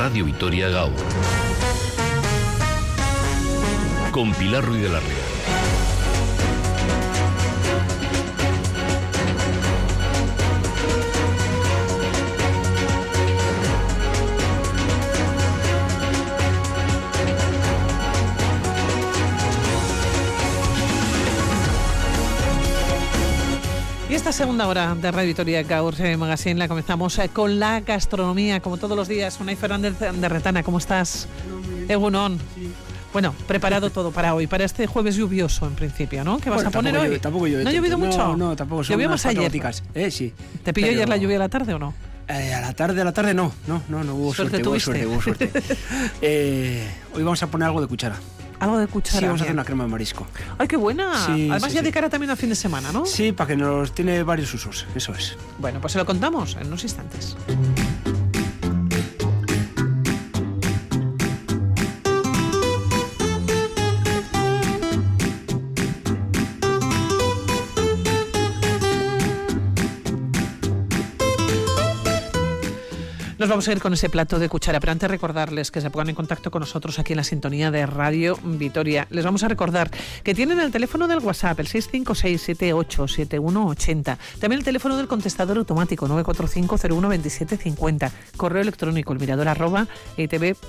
Radio Vitoria Gaur. Con Pilar Ruiz de la Ría. Y esta segunda hora de Radio Vitoria Gaur Magazine la comenzamos con la gastronomía, como todos los días. Unai Fernández de Retana, ¿cómo estás? Egunon. Sí. Bueno, preparado todo para hoy, para este jueves lluvioso en principio, ¿no? ¿Qué vas a poner hoy? Tampoco llueve. ¿No ha llovido mucho? No, tampoco. ¿Llovió más ayer? Sí. ¿Te pilló ayer la lluvia a la tarde o no? A la tarde no hubo suerte. Hoy vamos a poner algo de cuchara. Algo de cuchara. Sí, vamos a hacer una crema de marisco. ¡Ay, qué buena! Sí, además ya de cara también al fin de semana, ¿no? Sí, para que nos tiene varios usos, eso es. Bueno, pues se lo contamos en unos instantes. Nos vamos a ir con ese plato de cuchara, pero antes recordarles que se pongan en contacto con nosotros aquí en la sintonía de Radio Vitoria. Les vamos a recordar que tienen el teléfono del WhatsApp, el 656787180. También el teléfono del contestador automático, 945012750. Correo electrónico, elmirador@etv.eus.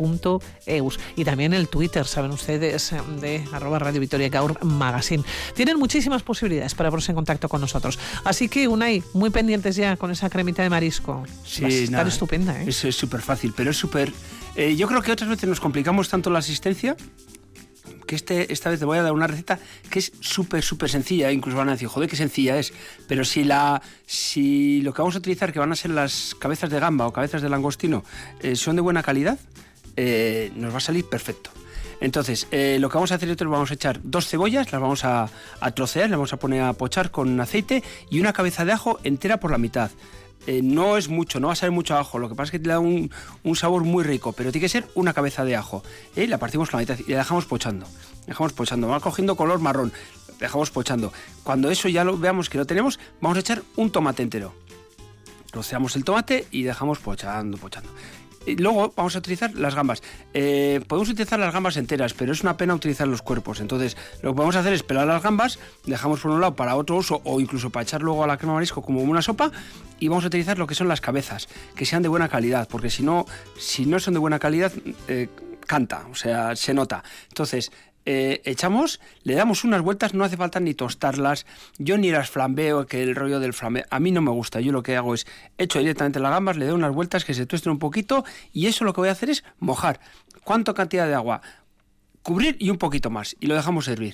Y también el Twitter, saben ustedes, de @Radio Vitoria Gaur Magazine. Tienen muchísimas posibilidades para ponerse en contacto con nosotros. Así que, Unai, muy pendientes ya con esa cremita de marisco. Sí, nada, estupenda, ¿eh? Es súper fácil, pero es súper... yo creo que otras veces nos complicamos tanto la asistencia que esta vez te voy a dar una receta que es súper sencilla. Incluso van a decir, joder, qué sencilla es. Pero si lo que vamos a utilizar, que van a ser las cabezas de gamba o cabezas de langostino, son de buena calidad, nos va a salir perfecto. Entonces, lo que vamos a hacer es vamos a echar 2 cebollas, las vamos a trocear, las vamos a poner a pochar con aceite y una cabeza de ajo entera por la mitad. No es mucho, no va a ser mucho ajo, lo que pasa es que te da un sabor muy rico, pero tiene que ser una cabeza de ajo. La partimos por la mitad y la dejamos pochando. Va cogiendo color marrón, dejamos pochando. Cuando eso ya lo veamos que lo tenemos, vamos a echar un tomate entero. Troceamos el tomate y dejamos pochando. Y luego vamos a utilizar las gambas. Podemos utilizar las gambas enteras, pero es una pena utilizar los cuerpos. Entonces, lo que podemos hacer es pelar las gambas, dejamos por un lado para otro uso o incluso para echar luego a la crema de marisco como una sopa, y vamos a utilizar lo que son las cabezas, que sean de buena calidad, porque si no son de buena calidad, canta, o sea, se nota. Entonces, echamos, le damos unas vueltas, no hace falta ni tostarlas, yo ni las flambeo, que el rollo del flambeo, a mí no me gusta. Yo lo que hago es, echo directamente las gambas, le doy unas vueltas que se tuesten un poquito, y eso lo que voy a hacer es mojar. ¿Cuánta cantidad de agua? Cubrir y un poquito más, y lo dejamos hervir.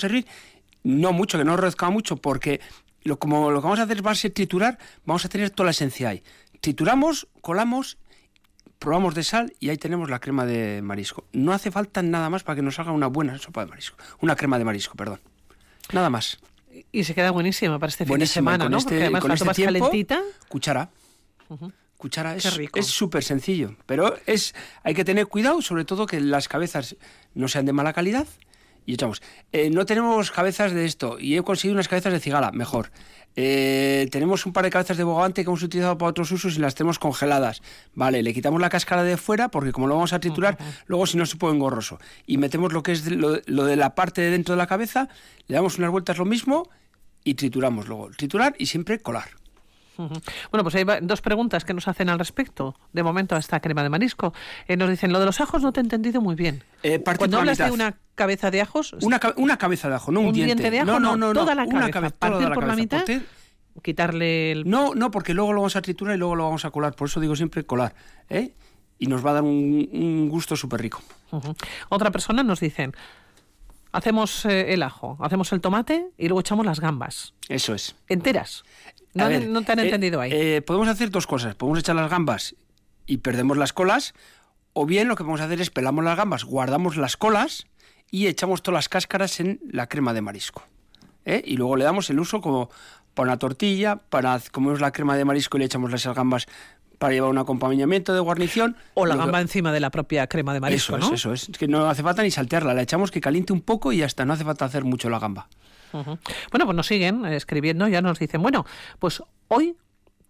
No mucho, que no reduzca mucho, porque como lo que vamos a hacer va a ser triturar, vamos a tener toda la esencia ahí. Trituramos, colamos, probamos de sal y ahí tenemos la crema de marisco. No hace falta nada más para que nos salga una buena sopa de marisco. Una crema de marisco, perdón. Nada más. Y se queda buenísima para este fin de semana, ¿no? Porque además la tomas calentita. Cuchara. Cuchara es súper sencillo. Pero hay que tener cuidado, sobre todo que las cabezas no sean de mala calidad. Y echamos. No tenemos cabezas de esto y he conseguido unas cabezas de cigala, mejor. Tenemos un par de cabezas de bogavante que hemos utilizado para otros usos y las tenemos congeladas. Vale, le quitamos la cáscara de fuera porque como lo vamos a triturar, luego si no se pone engorroso. Y metemos lo que es lo de la parte de dentro de la cabeza, le damos unas vueltas lo mismo y trituramos luego. Triturar y siempre colar. Bueno, pues hay 2 preguntas que nos hacen al respecto, de momento, a esta crema de marisco. Nos dicen, lo de los ajos no te he entendido muy bien. Cuando hablas de una cabeza de ajos... Una cabeza de ajo, no un diente de ajo, no, toda la cabeza. Partir por la mitad, quitarle el... No, porque luego lo vamos a triturar y luego lo vamos a colar. Por eso digo siempre colar, y nos va a dar un gusto súper rico. Otra persona nos dicen, hacemos el ajo, hacemos el tomate y luego echamos las gambas. Eso es. ¿Enteras? No te han entendido ahí. Podemos hacer 2 cosas. Podemos echar las gambas y perdemos las colas, o bien lo que podemos hacer es pelamos las gambas, guardamos las colas y echamos todas las cáscaras en la crema de marisco. Y luego le damos el uso como para una tortilla, para comemos la crema de marisco y le echamos las gambas para llevar un acompañamiento de guarnición. O la gamba encima de la propia crema de marisco, ¿no? Eso es. Es que no hace falta ni saltearla, la echamos que caliente un poco y ya está, no hace falta hacer mucho la gamba. Bueno, pues nos siguen escribiendo, ya nos dicen, bueno, pues hoy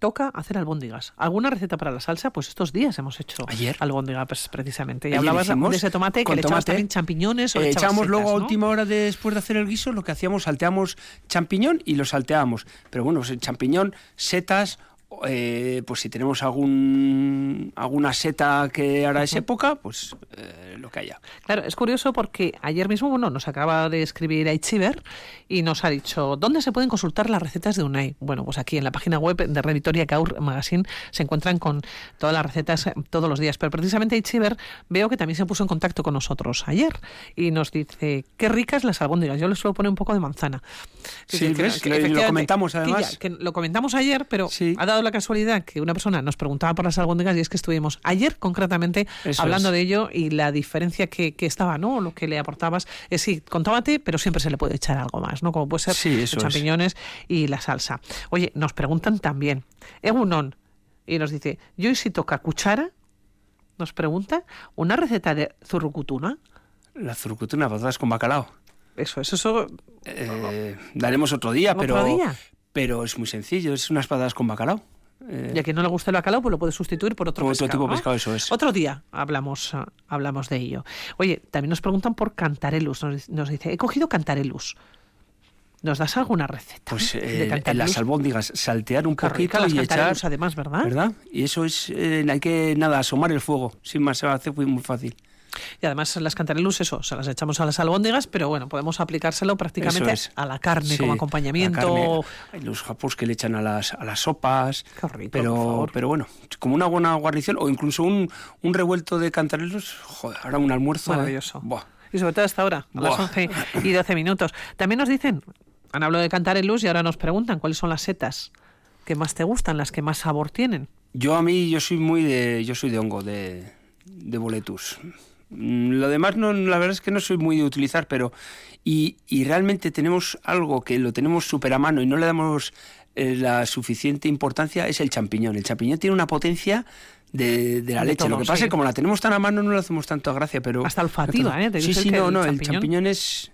toca hacer albóndigas. ¿Alguna receta para la salsa? Pues estos días hemos hecho albóndiga, pues, precisamente. Y ayer hablabas hicimos de ese tomate que le echabas también champiñones o le echabas echábamos setas, luego ¿no? a última hora después de hacer el guiso, lo que hacíamos, salteamos champiñón y lo salteábamos. Pero bueno, champiñón, setas, pues si tenemos alguna seta que ahora es época, pues lo que haya. Claro, es curioso porque ayer mismo nos acaba de escribir Aichiver y nos ha dicho ¿dónde se pueden consultar las recetas de Unai? Bueno, pues aquí en la página web de Red Vitoria Gaur Magazine se encuentran con todas las recetas todos los días, pero precisamente Aichiver veo que también se puso en contacto con nosotros ayer y nos dice qué ricas las albóndigas, yo les suelo poner un poco de manzana. Sí, ¿ves? Lo comentamos además. Que lo comentamos ayer, pero ha dado la casualidad que una persona nos preguntaba por las albóndigas y es que estuvimos ayer concretamente hablando de ello y la diferencia que estaba, ¿no? Lo que le aportabas es sí, con tomate, pero siempre se le puede echar algo más, ¿no? Como puede ser los champiñones y la salsa. Oye, nos preguntan también, Egunon, y nos dice, yo y si toca cuchara, nos pregunta, una receta de zurrucutuna. La zurrucutuna, patatas con bacalao. Eso. Daremos otro día, pero es muy sencillo, es unas patatas con bacalao. Y a quien no le guste el bacalao, pues lo puede sustituir por otro pescado. Otro tipo de ¿no? pescado, eso es. Otro día hablamos de ello. Oye, también nos preguntan por cantarelus. Nos dice, he cogido cantarelus. ¿Nos das alguna receta? Pues en las albóndigas, saltear un poquito las y echar... además, ¿verdad? Y eso es, hay que, asomar el fuego. Sin más, se va a hacer muy fácil. Y además las cantarelus, se las echamos a las albóndigas, pero bueno, podemos aplicárselo prácticamente a la carne como acompañamiento. Hay los japos que le echan a las sopas. Qué rico, pero bueno, como una buena guarnición o incluso un revuelto de cantarelus, joder, ahora un almuerzo. Maravilloso. Y sobre todo hasta ahora, a las 11 y 12 minutos. También nos dicen, han hablado de cantarelus y ahora nos preguntan cuáles son las setas que más te gustan, las que más sabor tienen. Yo soy de hongo, de boletus. Lo demás la verdad es que no soy muy de utilizar, pero y realmente tenemos algo que lo tenemos súper a mano y no le damos la suficiente importancia, es el champiñón. El champiñón tiene una potencia de la leche. Lo que pasa es que como la tenemos tan a mano no le hacemos tanta gracia, pero... Hasta olfativa, ¿eh? El champiñón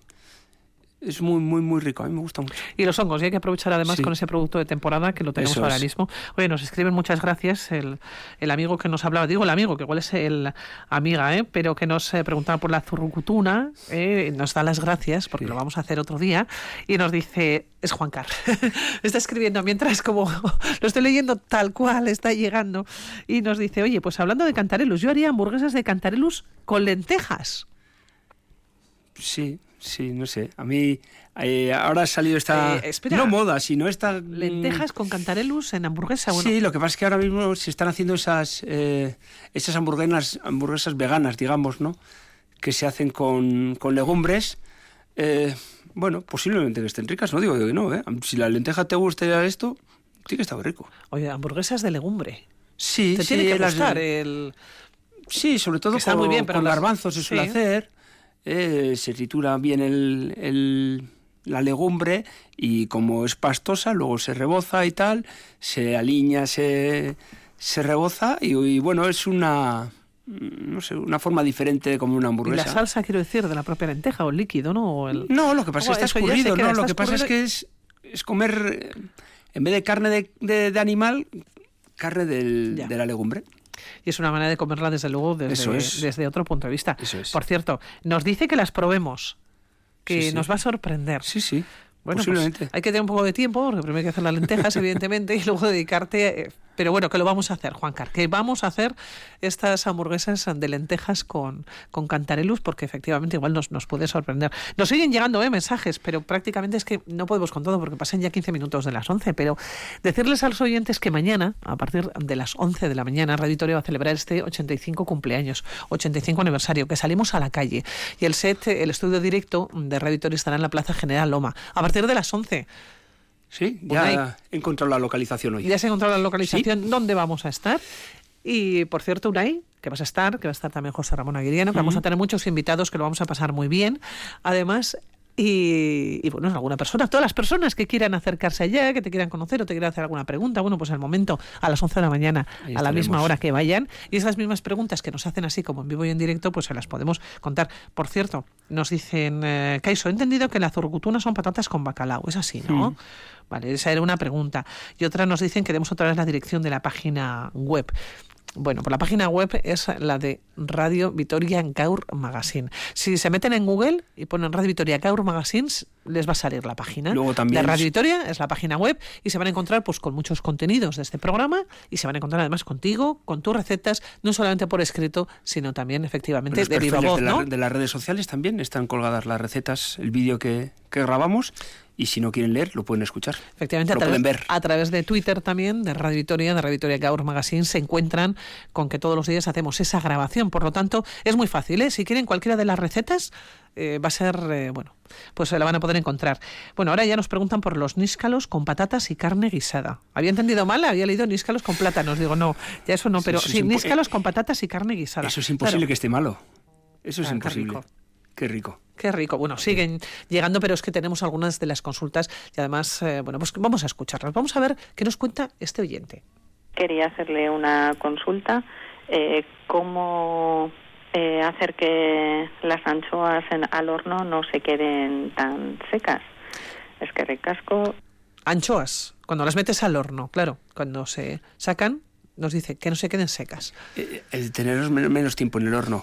es muy, muy, muy rico. A mí me gusta mucho. Y los hongos, y hay que aprovechar además con ese producto de temporada que lo tenemos ahora mismo. Oye, nos escriben muchas gracias el amigo que nos hablaba. Digo el amigo, que igual es el amiga, pero que nos preguntaba por la zurrucutuna. Nos da las gracias porque lo vamos a hacer otro día. Y nos dice, es Juan Carlos. Está escribiendo mientras como lo estoy leyendo tal cual está llegando. Y nos dice, oye, pues hablando de cantarelus, yo haría hamburguesas de cantarelus con lentejas. Sí, no sé. A mí ahora ha salido esta... no moda, sino esta... Lentejas con cantarelus en hamburguesa. Bueno. Sí, lo que pasa es que ahora mismo se están haciendo esas hamburguesas veganas, digamos, ¿no? Que se hacen con legumbres. Bueno, posiblemente que estén ricas, no digo que no, ¿eh? Si la lenteja te gusta esto, tiene que estar rico. Oye, hamburguesas de legumbre. Sí, te tiene que gustar Sí, sobre todo con, muy bien, pero con garbanzos se suele hacer. Se tritura bien la legumbre y como es pastosa, luego se reboza y tal, se aliña, se reboza y bueno, es una forma diferente de comer una hamburguesa. ¿Y la salsa, quiero decir, de la propia lenteja o el líquido, no? No, lo que pasa es que está escurrido, ¿no? Lo que pasa es que es comer, en vez de carne de animal, carne de la legumbre. Y es una manera de comerla, desde luego, desde otro punto de vista. Por cierto, nos dice que las probemos, que nos va a sorprender. Sí. Bueno, posiblemente. Pues hay que tener un poco de tiempo, porque primero hay que hacer las lentejas, evidentemente, y luego dedicarte... Pero bueno, que lo vamos a hacer, Juancar, que vamos a hacer estas hamburguesas de lentejas con cantarelus, porque efectivamente igual nos puede sorprender. Nos siguen llegando mensajes, pero prácticamente es que no podemos con todo, porque pasan ya 15 minutos de las 11, pero decirles a los oyentes que mañana, a partir de las 11 de la mañana, Radio Vitoria va a celebrar este 85 cumpleaños, 85 aniversario, que salimos a la calle, y el estudio directo de Radio Vitoria estará en la Plaza General Loma, a partir de las 11. Sí, ya he encontrado la localización hoy. Ya se ha encontrado la localización donde vamos a estar. Y, por cierto, Unai, que va a estar también José Ramón Aguiriano, que vamos a tener muchos invitados que lo vamos a pasar muy bien. Además, y bueno, alguna persona, todas las personas que quieran acercarse allá, que te quieran conocer o te quieran hacer alguna pregunta, bueno, pues al momento, a las 11 de la mañana, a la misma hora que vayan, y esas mismas preguntas que nos hacen así como en vivo y en directo, pues se las podemos contar. Por cierto, nos dicen, Kaiso, he entendido que la zurrucutuna son patatas con bacalao, es así, ¿no? Vale, esa era una pregunta. Y otra nos dicen que demos otra vez la dirección de la página web. Bueno, pues la página web es la de Radio Vitoria Gaur Magazine. Si se meten en Google y ponen Radio Vitoria Gaur Magazine, les va a salir la página. Luego también de Radio Vitoria es la página web y se van a encontrar pues con muchos contenidos de este programa y se van a encontrar además contigo, con tus recetas, no solamente por escrito, sino también efectivamente de viva voz, ¿no? De las redes sociales también están colgadas las recetas, el vídeo que grabamos. Y si no quieren leer, lo pueden escuchar. Efectivamente, pueden ver. A través de Twitter también, de Radio Vitoria Gaur Magazine, se encuentran con que todos los días hacemos esa grabación. Por lo tanto, es muy fácil, ¿eh? Si quieren cualquiera de las recetas, va a ser, pues se la van a poder encontrar. Bueno, ahora ya nos preguntan por los níscalos con patatas y carne guisada. Había entendido mal, había leído níscalos con plátanos. Digo, no, ya eso no, pero sí, níscalos con patatas y carne guisada. Eso es imposible, claro, que esté malo. Eso es claro, imposible. Qué rico. Qué rico. Bueno, siguen llegando, pero es que tenemos algunas de las consultas y además, pues vamos a escucharlas. Vamos a ver qué nos cuenta este oyente. Quería hacerle una consulta. ¿Cómo hacer que las anchoas al horno no se queden tan secas? Es que ricasco. Anchoas, cuando las metes al horno, claro, cuando se sacan, nos dice que no se queden secas. El tener menos tiempo en el horno.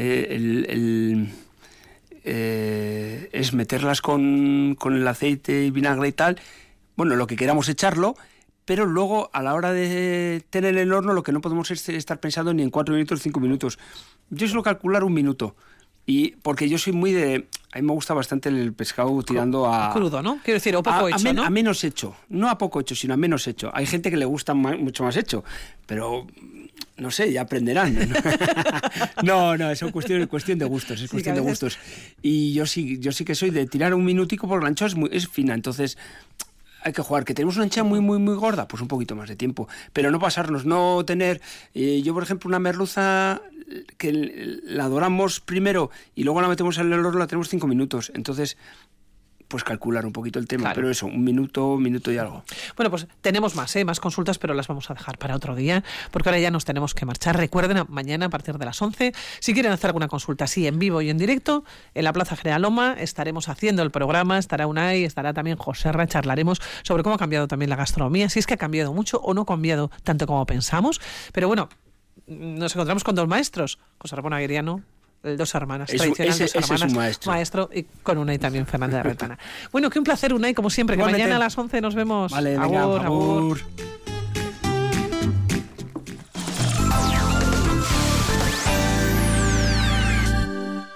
Es meterlas con el aceite y vinagre y tal, bueno, lo que queramos echarlo, pero luego a la hora de tener el horno lo que no podemos es estar pensando ni en 4 minutos, 5 minutos. Yo suelo calcular 1 minuto, y porque yo soy muy de... A mí me gusta bastante el pescado tirando a... Crudo, ¿no? Quiero decir, o poco hecho, ¿no? A menos hecho, no a poco hecho, sino a menos hecho. Hay gente que le gusta mucho más hecho, pero... No sé, ya aprenderán. No, eso es cuestión de gustos, es cuestión de gustos. Y yo sí que soy de tirar 1 minutico porque la anchoa es fina, entonces hay que jugar. ¿Que tenemos una anchoa muy, muy, muy gorda? Pues un poquito más de tiempo. Pero no pasarnos, no tener... yo, por ejemplo, una merluza que la doramos primero y luego la metemos en el horno, la tenemos 5 minutos. Entonces... pues calcular un poquito el tema, claro. Pero eso, 1 minuto y algo. Bueno, pues tenemos más consultas, pero las vamos a dejar para otro día, porque ahora ya nos tenemos que marchar. Recuerden, mañana a partir de las 11, si quieren hacer alguna consulta así en vivo y en directo, en la Plaza General Loma estaremos haciendo el programa, estará Unai, estará también Joserra, charlaremos sobre cómo ha cambiado también la gastronomía, si es que ha cambiado mucho o no ha cambiado tanto como pensamos, pero bueno, nos encontramos con 2 maestros, José Ramón Aguiriano, el Dos Hermanas, tradicional Dos Hermanas, es un maestro, y con Unai también, Fernández de Retana. Bueno, que un placer, Unai, como siempre, que mañana a las 11 nos vemos. Vale, venga, agur.